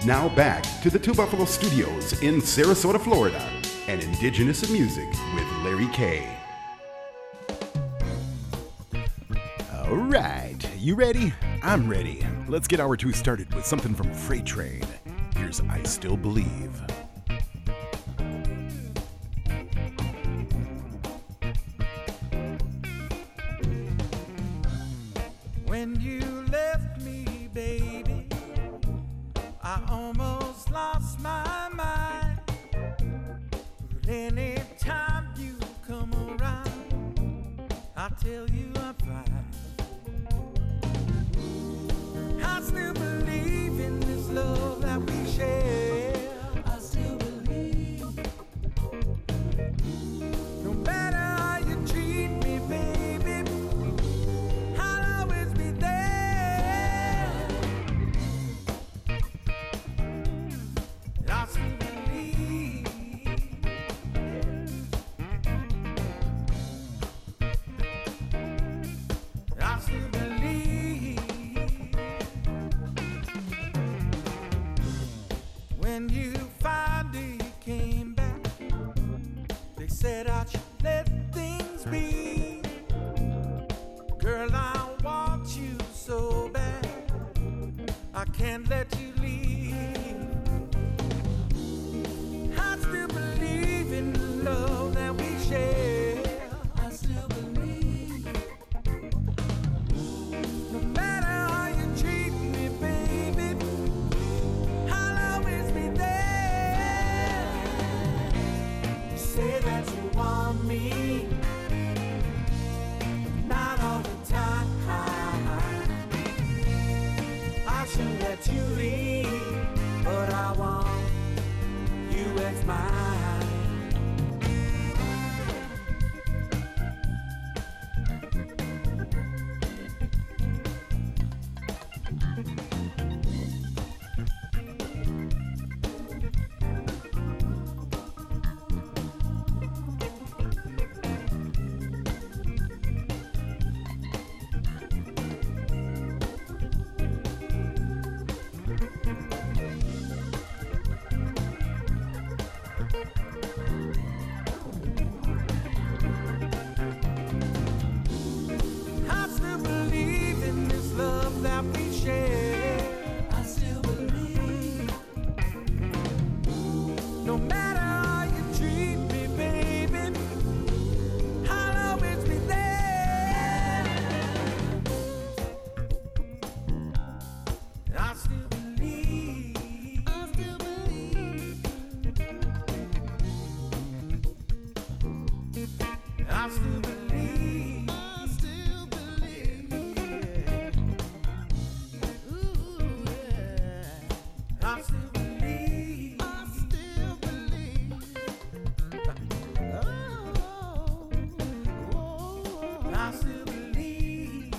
Now back to the Two Buffalo Studios in Sarasota, Florida, and Indigenous in Music with Larry K. All right, you ready? I'm ready. Let's get hour two started with something from Freight Train. Here's I Still Believe. When you left me, baby, I almost lost my mind. But anytime you come around, I tell you I'm fine. I still believe in this love that we share. I still believe. No matter how you treat me, baby, I'll always be there. I still believe. I still believe. When you finally came back, they said I should let things be. Girl, I want you so bad, I can't let you leave. I still believe in the love that we share. I still believe. No matter how you treat me, baby, I'll always be there. You say that you want me, not all the time. I should let you leave, but I want you as mine. I still believe in this love that we share. I still believe. No matter how you treat me, baby, I'll always be there. I still believe. I still believe. I still believe. I still believe. Ooh, yeah. I still believe. I still believe. Oh, I still believe.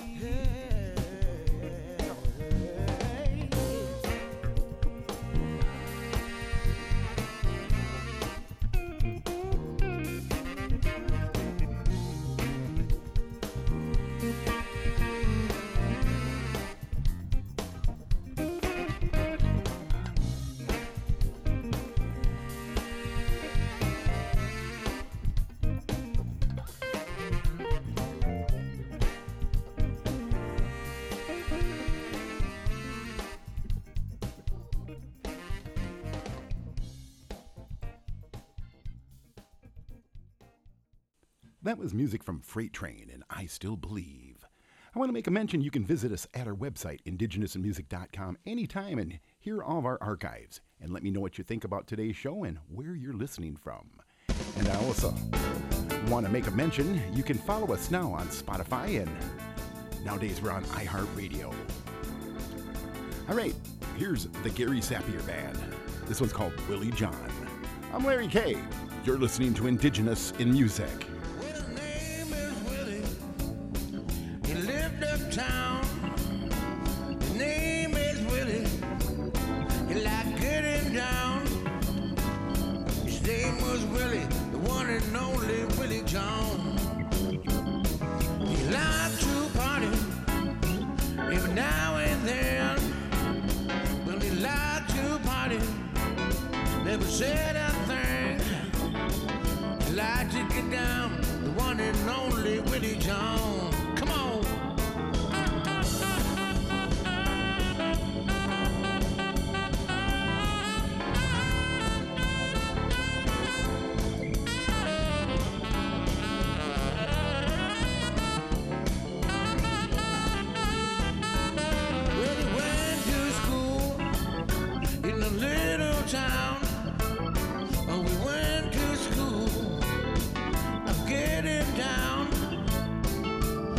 That was music from Freight Train and I Still Believe. I want to make a mention you can visit us at our website, indigenousinmusic.com, anytime and hear all of our archives. And let me know what you think about today's show and where you're listening from. And I also want to make a mention, you can follow us now on Spotify, and nowadays we're on iHeartRadio. All right, here's the Gary Sapir Band. This one's called Willie John. I'm Larry K. You're listening to Indigenous in Music. His name is Willie. He lived uptown. His name is Willie. He liked getting down. His name was Willie, the one and only Willie John. He liked to party every now and then. Well, he liked to party like to get down, the one and only Willie John. Come on. Well, he went to school in a little town. Oh, we went to school of getting down.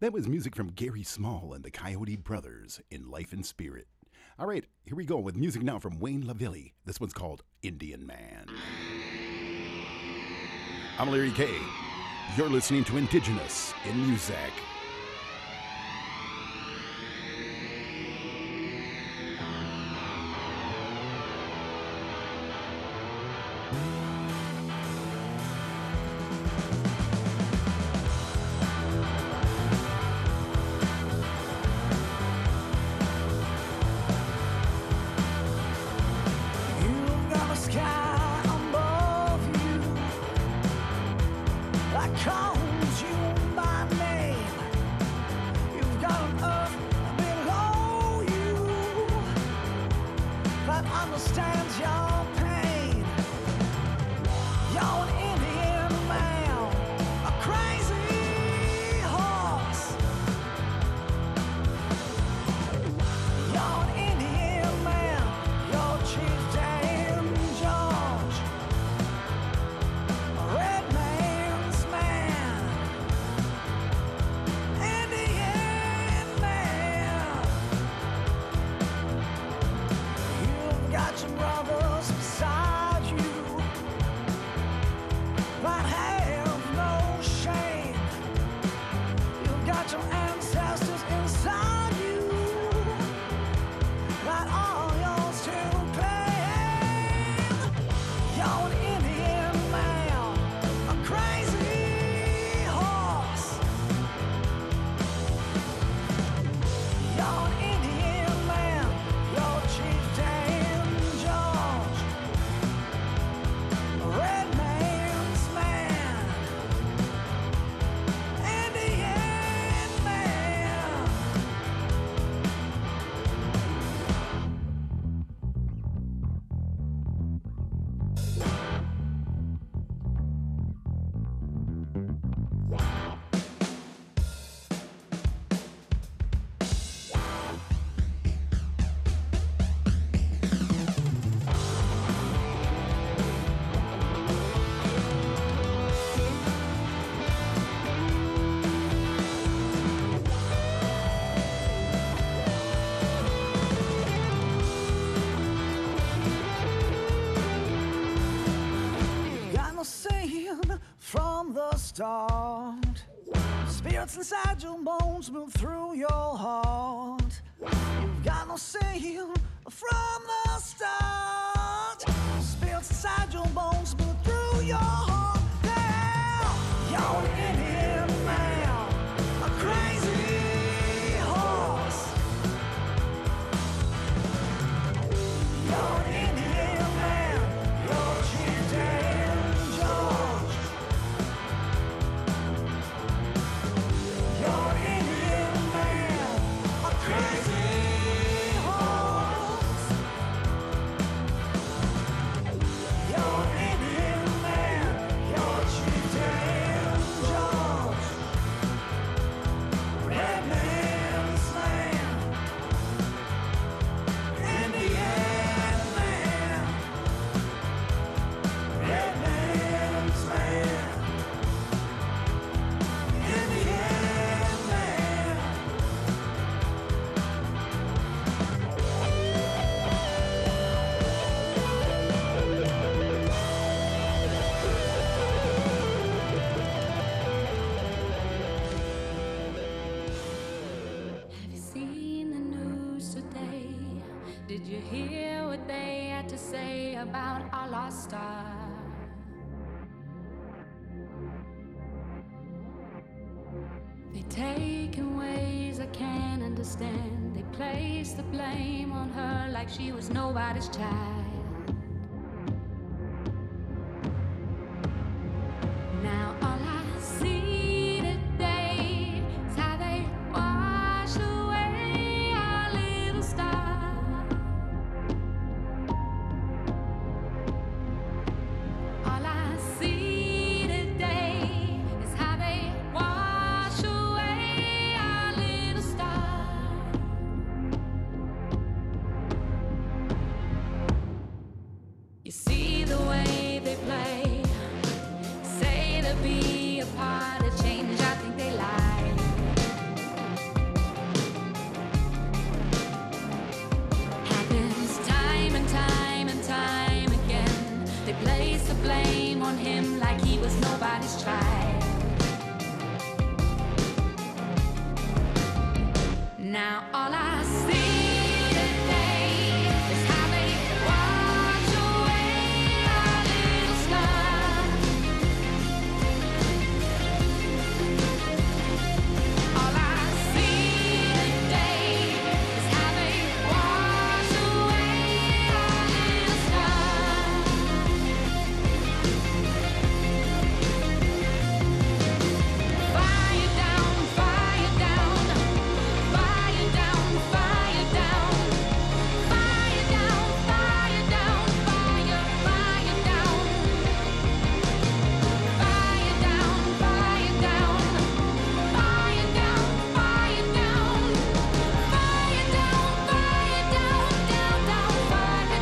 That was music from Gary Small and the Coyote Brothers in Life and Spirit. All right, here we go with music now from Wayne LaVilli. This one's called Indian Man. I'm Larry K. You're listening to Indigenous in Music. Start. Spirits inside your bones move through your heart. You've got no sin from the start. Spirits inside your bones move through your heart. Yeah, you're an Indian man, a crazy horse. You're an Indian man, you're Chieftain George. About our lost star. They take in ways I can't understand. They place the blame on her like she was nobody's child. Now all I see today is how they wash away our little star. Now all I see today is how they wash away our little star. All I see today is how they wash away our little star. Fire down, fire down, fire down, fire down, fire down, fire down, fire, fire down, fire down, fire down, fire down, fire down, fire down, fire down, down, down, fire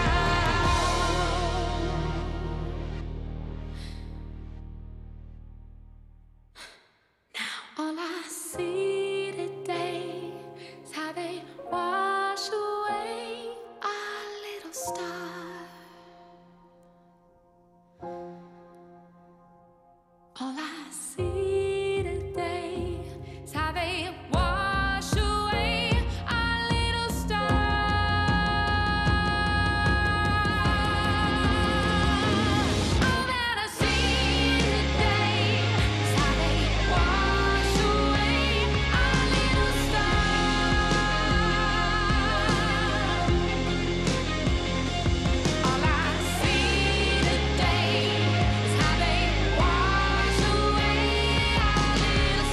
down. All I see today is how they wash away our little star. All I see today is how they wash away our little star. All that I see today is how they wash away our little star. All I see today is how they wash away our little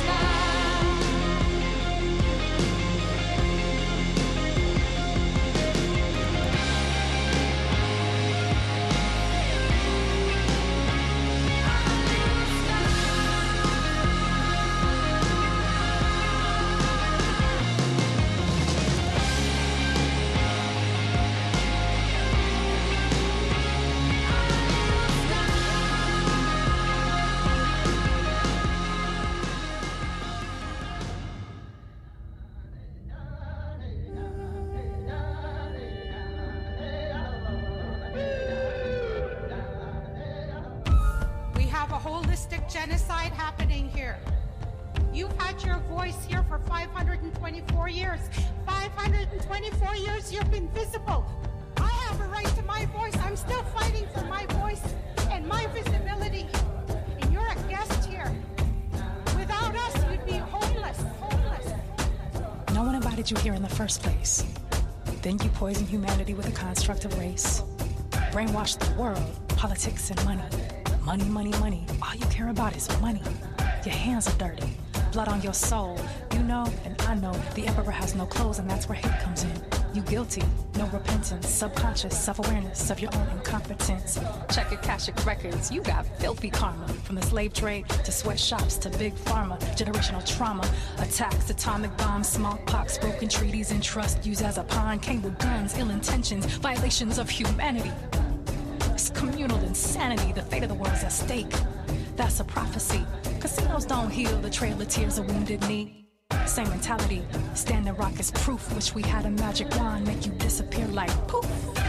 We have a holistic genocide happening here. You've had your voice here for 524 years. 524 years you've been visible. I have a right to my voice. I'm still fighting for my voice and my visibility. And you're a guest here. Without us, you'd be homeless. No one invited you here in the first place. Then you poison humanity with a construct of race. Brainwash the world, politics and money. Money, money, money. All you care about is money. Your hands are dirty. Blood on your soul. You know, and I know, the emperor has no clothes, and that's where hate comes in. You guilty, no repentance, subconscious self-awareness of your own incompetence. Check your Akashic records, you got filthy karma. From the slave trade to sweatshops to big pharma, generational trauma, attacks, atomic bombs, smallpox, broken treaties, and trust used as a pawn. Came with guns, ill intentions, violations of humanity. It's communal insanity, the fate of the world's at stake. That's a prophecy. Casinos don't heal the trail of tears of wounded knee. Same mentality, Standing Rock is proof. Wish we had a magic wand, make you disappear like poof.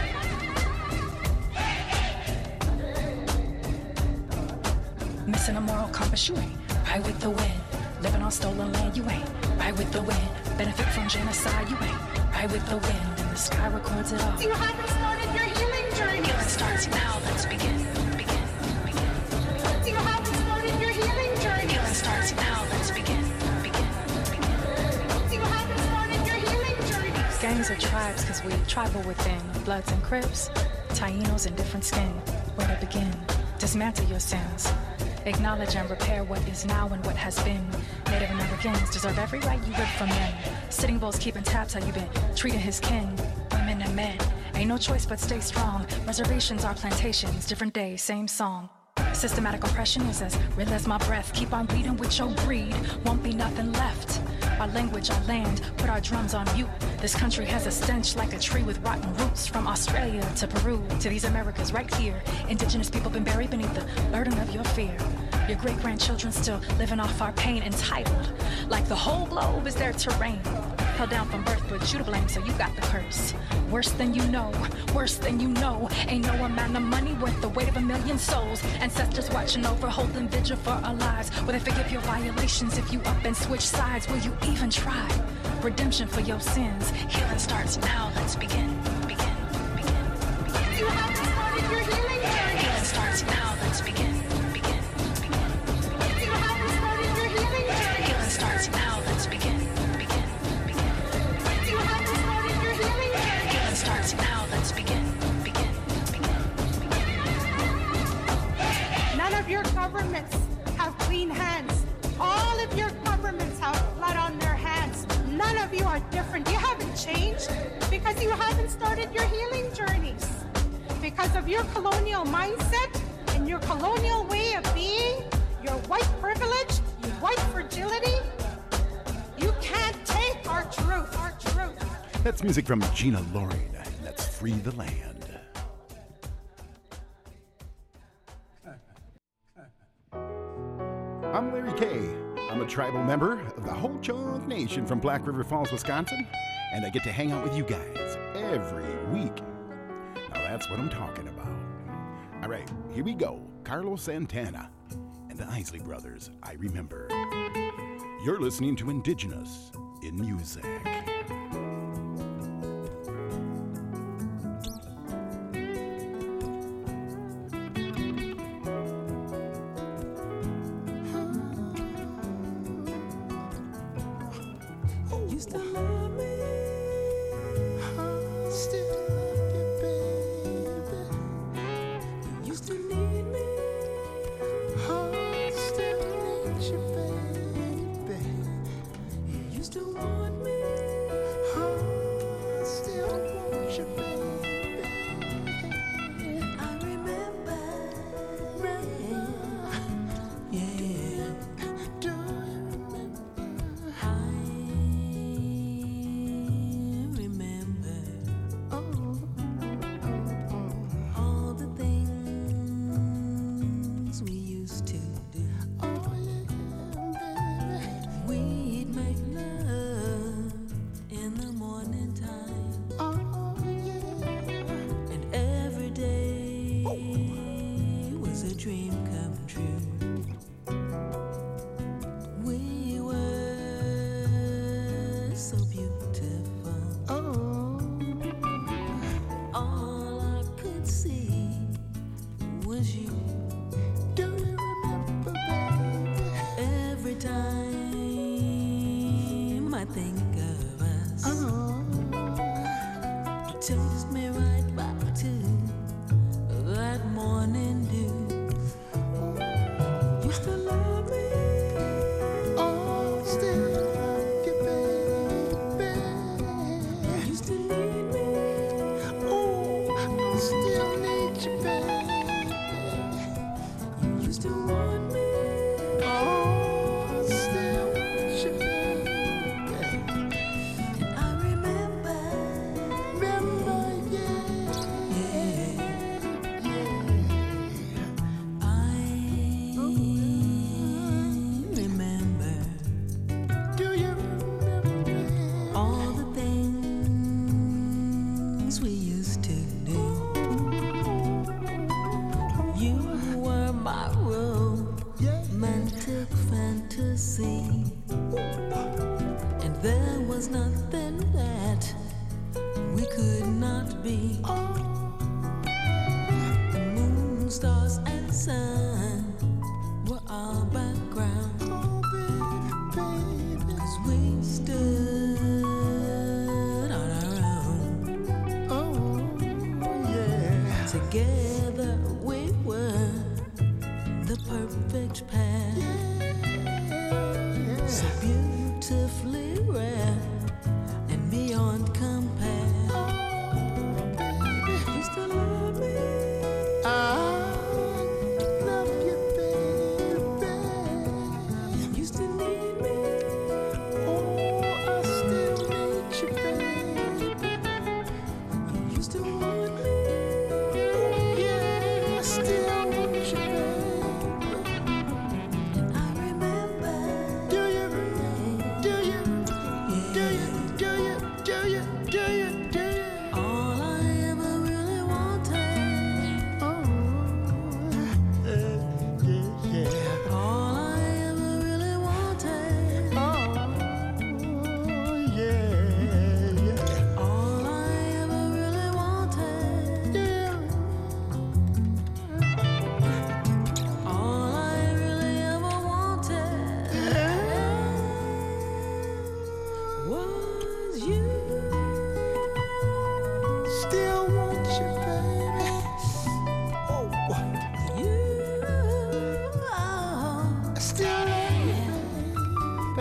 Missing a moral compass, you ain't right with the wind. Living on stolen land, you ain't right with the wind. Benefit from genocide, you ain't right with the wind. And the sky records it all. You haven't started your healing journey. Healing starts now, let's begin. You haven't started your healing journey. Healing starts now, let's begin. You haven't started your healing journey. Gangs are tribes because we tribal within. Bloods and Crips, Tainos in different skin. Where to begin? Dismantle your sins. Acknowledge and repair what is now and what has been. Native Americans deserve every right you rip from them. Sitting Bulls keeping tabs how you been treating his kin. Women and men, ain't no choice but stay strong. Reservations are plantations, different day, same song. Systematic oppression is as real as my breath. Keep on bleeding with your greed, won't be nothing left. Our language, our land, put our drums on mute. This country has a stench like a tree with rotten roots. From Australia to Peru to these Americas right here. Indigenous people been buried beneath the burden of your fear. Your great-grandchildren still living off our pain, entitled like the whole globe is their terrain. Held down from birth, but you to blame, so you got the curse. Worse than you know, worse than you know. Ain't no amount of money worth the weight of 1,000,000 souls. Ancestors watching over, holding vigil for our lives. Will they forgive your violations if you up and switch sides? Will you even try? Redemption for your sins. Healing starts now. Let's begin. You haven't started your healing journey. Healing starts now. Let's begin. You haven't started your healing journey. Healing starts now. Let's begin. You haven't started your healing journey. Healing starts now. Let's begin. None of your governments have clean hands. All of your governments have blood on their hands. None of you are different. You haven't changed because you haven't started your healing journeys. Because of your colonial mindset and your colonial way of being, your white privilege, your white fragility, you can't take our truth. That's music from Gina Loring. Let's free the land. I'm Larry Kay. I'm a tribal member of the Ho Chunk Nation from Black River Falls, Wisconsin, and I get to hang out with you guys every week. Now that's what I'm talking about. All right, here we go. Carlos Santana and the Isley Brothers, I Remember. You're listening to Indigenous in Music. Used to love me, still love you, baby. You used to need me, still need you, baby. You used to want me, still want you, baby. I remember, yeah. Do you remember? All the things we used to do. We'd make love in the morning time. And every day was a dream come true. We were so beautiful. All I could see was you. Do you remember, baby? Every time I think of us, it takes me right back to that morning dew. Used to love me, still love you, baby. Used to need me, still need you, baby. You used to want me, still want you, baby. And I remember, yeah. I remember. Do you remember all the things we used to do? You were my romantic fantasy, and there was nothing that we could not be. The moon, stars, and sun were our background. 'Cause we stood on our own. Together we were the perfect pair. So beautifully rare and beyond compare. Used to love me, love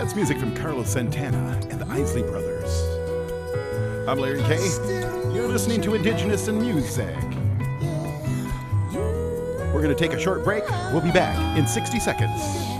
That's music from Carlos Santana and the Isley Brothers. I'm Larry Kay. You're listening to Indigenous in Music. We're going to take a short break. We'll be back in 60 seconds.